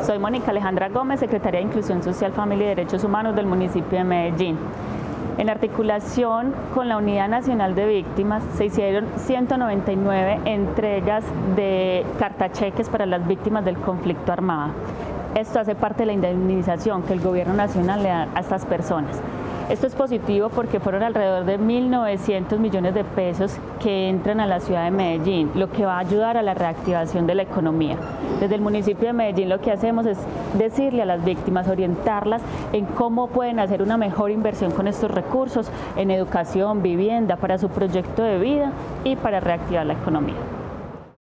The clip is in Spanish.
Soy Mónica Alejandra Gómez, secretaria de Inclusión Social, Familia y Derechos Humanos del municipio de Medellín. En articulación con la Unidad Nacional de Víctimas se hicieron 199 entregas de cartacheques para las víctimas del conflicto armado. Esto hace parte de la indemnización que el gobierno nacional le da a estas personas. Esto es positivo porque fueron alrededor de 1.900 millones de pesos que entran a la ciudad de Medellín, lo que va a ayudar a la reactivación de la economía. Desde el municipio de Medellín lo que hacemos es decirle a las víctimas, orientarlas en cómo pueden hacer una mejor inversión con estos recursos en educación, vivienda, para su proyecto de vida y para reactivar la economía.